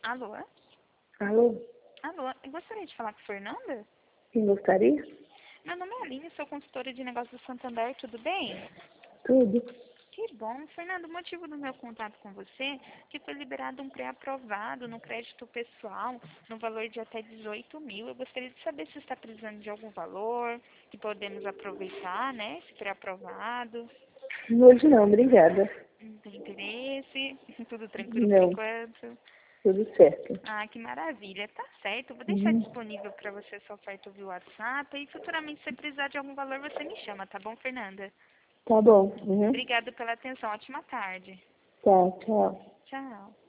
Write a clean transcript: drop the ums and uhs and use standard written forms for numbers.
Alô? Alô? Alô, eu gostaria de falar com a Fernanda? Quem gostaria? Meu nome é Aline, sou consultora de negócios do Santander, tudo bem? Tudo. Que bom. Fernanda, o motivo do meu contato com você é que foi liberado um pré-aprovado no crédito pessoal no valor de até 18 mil. Eu gostaria de saber se está precisando de algum valor, que podemos aproveitar, né, esse pré-aprovado. Hoje não, obrigada. Não tem interesse? Tudo tranquilo por Não, enquanto? tudo certo. Ah, que maravilha. Tá certo. Vou deixar Uhum. disponível para você essa oferta via WhatsApp e futuramente, se precisar de algum valor, você me chama, tá bom, Fernanda? Tá bom. Uhum. Obrigada pela atenção. Ótima tarde. Tá, tchau. Tchau.